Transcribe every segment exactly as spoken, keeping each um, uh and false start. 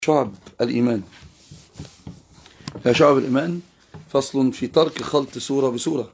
شعب الإيمان. يا شعب الإيمان، فصل في ترك خلط سورة بسورة.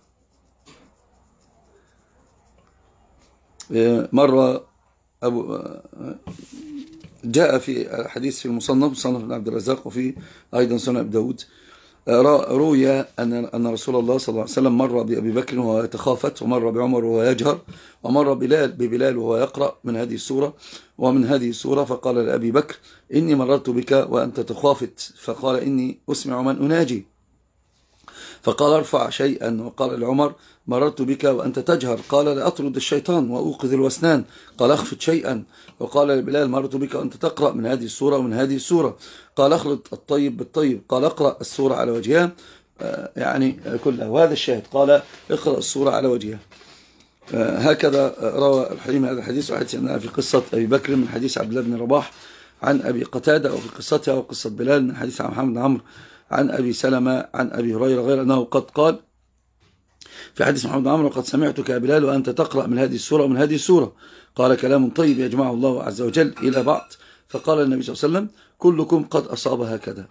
مرة أبو جاء في حديث في المصنف مصنف بن عبد الرزاق، وفي أيضا سنن أبي داود، روي أن أن رسول الله صلى الله عليه وسلم مر بأبي بكر وهو يتخافت، ومر بعمر وهو يجهر، ومر بلال ببلال وهو يقرأ من هذه السورة ومن هذه السورة، فقال لأبي بكر: إني مررت بك وأنت تخافت، فقال: إني أسمع من أناجي، فقال: ارفع شيئا. وقال لعمر: مررت بك وأنت تجهر، قال: لأطرد الشيطان وأوقظ الوسنان، قال: اخفت شيئا. وقال لبلال: مررت بك وأنت تقرأ من هذه السورة ومن هذه السورة، قال: اخلط الطيب بالطيب، قال: اقرأ السورة على وجهها، يعني كلها. وهذا الشاهد، قال: اقرأ السورة على وجهها. هكذا روى الحليم هذا الحديث. وحديث أنها في قصة أبي بكر من حديث عبد الله بن رباح عن أبي قتادة، وفي قصتها وقصة بلال من حديث عن محمد بن عمرو عن أبي سلمة عن أبي هريرة، غير أنه قد قال في حديث محمد بن عمرو: قد سمعتك يا بلال وأنت تقرأ من هذه السورة ومن هذه السورة، قال: كلام طيب يجمعه الله عز وجل إلى بعض. فقال النبي صلى الله عليه وسلم: كلكم قد أصاب هكذا.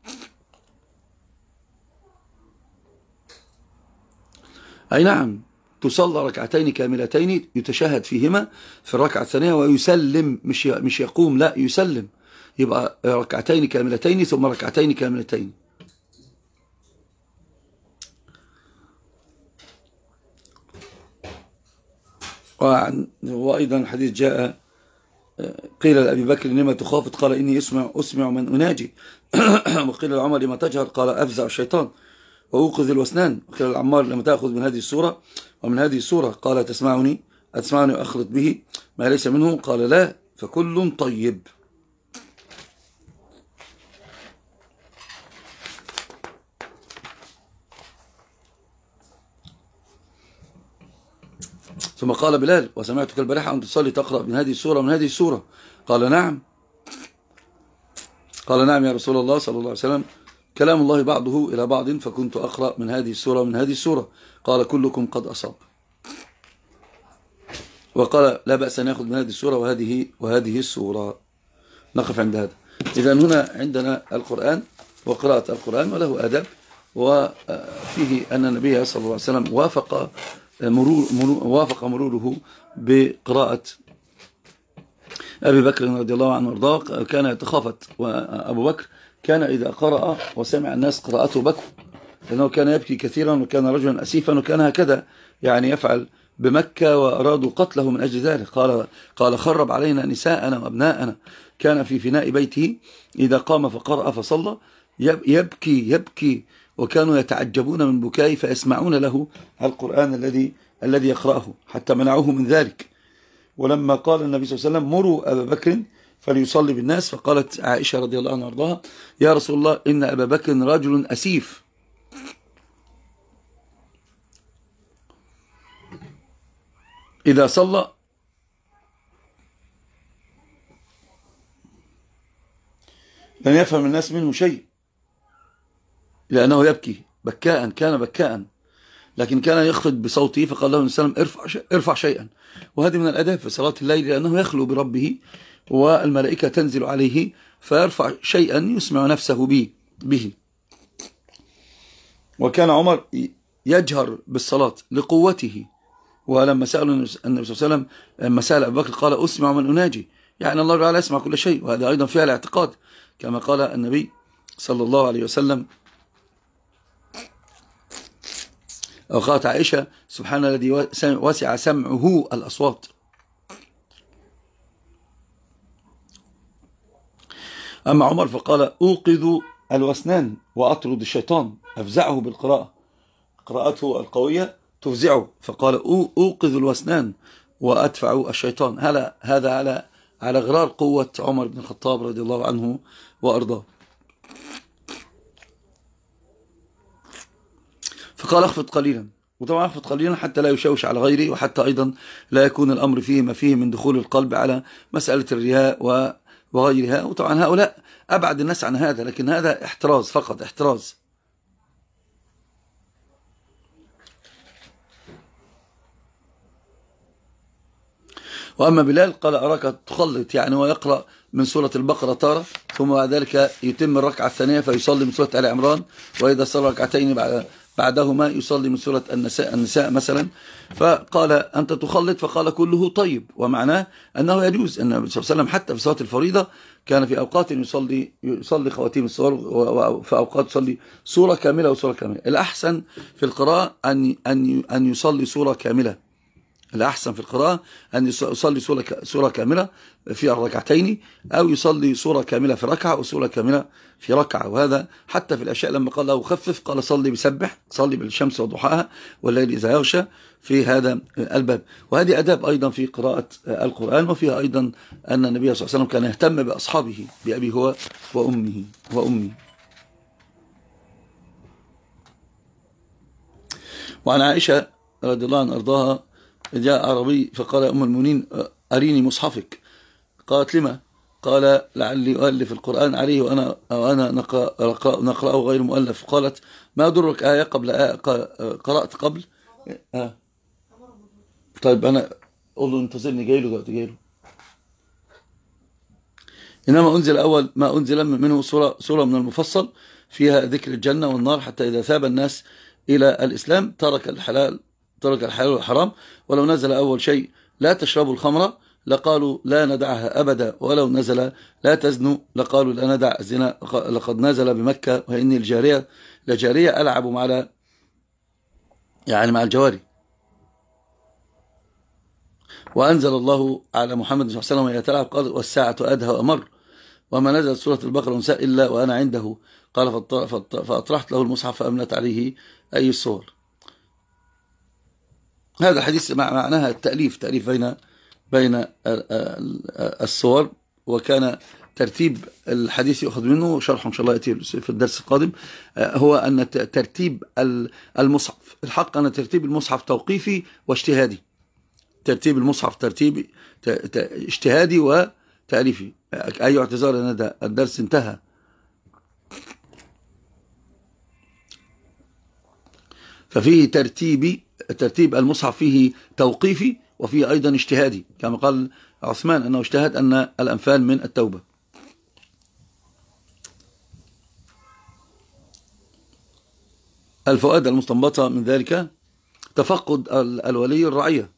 أي نعم، تصلى ركعتين كاملتين يتشهد فيهما في الركعة الثانية ويسلم، مش مش يقوم، لا يسلم، يبقى ركعتين كاملتين ثم ركعتين كاملتين. وأيضا حديث جاء قيل لأبي بكر: لما تخافت؟ قال: إني أسمع, أسمع من أناجي. وقيل لعمر: لما تجهر؟ قال: أفزع الشيطان وأوقظ الوسنان. وقيل لعمار: لما تأخذ من هذه السورة ومن هذه السورة؟ قال: تسمعني أتسمعني وأخلط به ما ليس منه؟ قال: لا، فكل طيب. ثم قال بلال: وسمعتك البارحة أن تصلي تقرأ من هذه السورة ومن هذه السورة؟ قال: نعم. قال: نعم يا رسول الله صلى الله عليه وسلم، كلام الله بعضه إلى بعض، فكنت أقرأ من هذه السورة ومن هذه السورة. قال: كلكم قد أصاب. وقال: لا بأس أن يأخذ من هذه السورة وهذه وهذه السورة. نقف عند هذا. إذا هنا عندنا القرآن وقراءة القرآن، وله أدب، وفيه أن النبي صلى الله عليه وسلم وافق مرور مرور وافق مروره بقراءة أبي بكر رضي الله عنه وارضاه. كان يتخافت، وأبو بكر كان إذا قرأ وسمع الناس قراءته بكوا، لأنه كان يبكي كثيرا، وكان رجلا أسيفا، وكان هكذا يعني يفعل بمكة، وأرادوا قتله من أجل ذلك. قال قال: خرب علينا نساءنا وأبناءنا. كان في فناء بيته إذا قام فقرأ فصلى يبكي يبكي، وكانوا يتعجبون من بكائه، فيسمعون له القرآن الذي الذي يقرأه، حتى منعوه من ذلك. ولما قال النبي صلى الله عليه وسلم: مروا أبا بكر فليصلي بالناس، فقالت عائشة رضي الله عنها وارضاها: يا رسول الله، إن أبا بكر رجل أسيف، إذا صلى لن يفهم الناس منه شيء، لأنه يبكي بكاء، كان بكاء، لكن كان يخفض بصوته. فقال له النبي صلى الله عليه وسلم: ارفع, ارفع شيئا. وهذه من الأداب في صلاة الليل، لأنه يخلو بربه والملائكة تنزل عليه، فيرفع شيئا يسمع نفسه به به. وكان عمر يجهر بالصلاة لقوته، ولما سألوا النبي صلى الله عليه وسلم، لما سأل أبو بكر قال: أسمع من أناجي، يعني الله تعالى يسمع كل شيء. وهذا أيضا فيها الاعتقاد، كما قال النبي صلى الله عليه وسلم، أو قالت عائشة: سبحان الذي وسع سمعه الأصوات. أما عمر فقال: أوقظ الوسنان وأطرد الشيطان، أفزعه بالقراءة، قراءته القوية تفزعه، فقال: أوقظ الوسنان وأدفع الشيطان. هذا هذا على على غرار قوة عمر بن الخطاب رضي الله عنه وأرضاه. فقال: اخفض قليلا. وطبعا اخفض قليلا حتى لا يشوش على غيره، وحتى أيضا لا يكون الأمر فيه ما فيه من دخول القلب على مسألة الرياء وغيرها. وطبعا هؤلاء أبعد الناس عن هذا، لكن هذا احتراز فقط، احتراز. وأما بلال قال: أراك تخلط، يعني ويقرأ من سورة البقرة تارة، ثم بعد ذلك يتم الركعة الثانية فيصلي من سورة آل عمران، وإذا صلى ركعتين بعدهما يصلي من سورة النساء, النساء مثلا. فقال أنت تخلط، فقال كله طيب، ومعناه أنه يجوز أن النبي صلى الله عليه وسلم حتى في صلاة الفريضة كان في أوقات يصلي يصلي خواتيم الصور، وفي أوقات يصلي سورة كاملة وسورة كاملة. الأحسن في القراءة أن أن أن يصلي سورة كاملة، الأحسن في القراءة أن يصلي سورة سورة كاملة في الركعتين، أو يصلي سورة كاملة في ركعة وسورة كاملة في ركعة. وهذا حتى في الأشياء لما قال له خفف قال صلي بسبح، صلي بالشمس وضحاها والليل إذا يغشى، في هذا الباب. وهذه أداب أيضا في قراءة القرآن، وفيها أيضا أن النبي صلى الله عليه وسلم كان يهتم بأصحابه، بأبي هو وأمه وأمي. وعن عائشة رضي الله عنها أرضاها جاء عربي فقال يا أم المؤمنين أريني مصحفك، قالت لما؟ قال لعلي أؤلف القرآن عليه وأنا وأنا نقرأ نقرأه غير مؤلف. قالت ما درك آية قبل آية قرأت قبل آه. طيب أنا أقول له انتظرني، جاي له دلوقتي، جاي له. إنما أنزل أول ما أنزل منه سورة سورة من المفصل فيها ذكر الجنة والنار، حتى إذا ثاب الناس إلى الإسلام ترك الحلال ترك الحلال والحرام. ولو نزل أول شيء لا تشربوا الخمر لقالوا لا ندعها أبدا، ولو نزل لا تزنوا لقالوا لا ندع الزنا. لقد نزل بمكة وإني الجارية لجارية ألعب مع يعني مع الجواري. وأنزل الله على محمد صلى الله عليه وسلم وهي تلعب قال والساعة أدهى وأمر. وما نزلت سورة البقرة والنساء إلا وأنا عنده، قال فأطرحت له المصحف فأملت عليه أي الصور. هذا حديث معناها التأليف، تأليف بين بين الصور. وكان ترتيب الحديث يأخذ منه شرح إن شاء الله يأتي في الدرس القادم، هو أن ترتيب المصحف، الحق أن ترتيب المصحف توقيفي واجتهادي. ترتيب المصحف ترتيب اجتهادي وتأليفي. أي اعتذار أن هذا الدرس انتهى. ففيه ترتيب ترتيب المصحف فيه توقيفي وفيه أيضا اجتهادي، كما قال عثمان أنه اجتهد أن الأنفال من التوبة. الفوائد المستنبطة من ذلك تفقد الولي الرعية،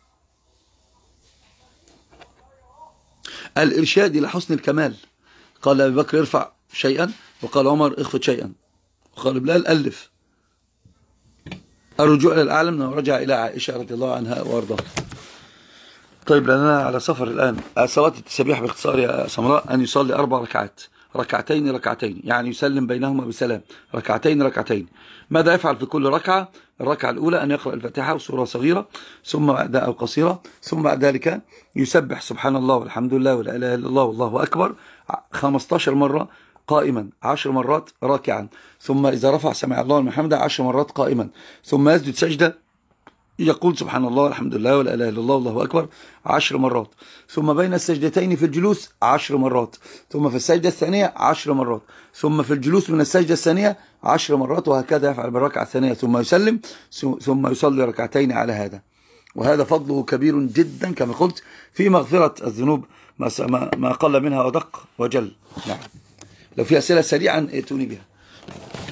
الإرشاد إلى حسن الكمال. قال أبي بكر ارفع شيئا، وقال عمر اخفض شيئا، وقال بلال ألف. الرجوع إلى الأعلم أنه رجع إلى عائشة رضي الله عنها وارضاها. طيب لأننا على سفر الآن. صلاة التسبيح باختصار يا سمراء أن يصلي أربع ركعات، ركعتين ركعتين، يعني يسلم بينهما بسلام، ركعتين ركعتين. ماذا يفعل في كل ركعة؟ الركعة الأولى أن يقرأ الفاتحة وسورة صغيرة ثم بعد أو قصيرة، ثم بعد ذلك يسبح سبحان الله والحمد لله ولا إله إلا الله والله أكبر خمسة عشر مرة قائما، عشر مرات راكعا، ثم إذا رفع سمع الله لمن حمده عشر مرات قائما، ثم يسجد سجدة يقول سبحان الله والحمد لله ولا إله إلا الله والله أكبر عشر مرات، ثم بين السجدتين في الجلوس عشر مرات، ثم في السجدة الثانية عشر مرات، ثم في الجلوس من السجدة الثانية عشر مرات، وهكذا يفعل بالركعة الثانية، ثم يسلم ثم يصلي ركعتين على هذا. وهذا فضله كبير جدا كما قلت في مغفرة الذنوب ما قل منها ودق وجل. نعم. لو في أسئلة سريعا ائتوني بها.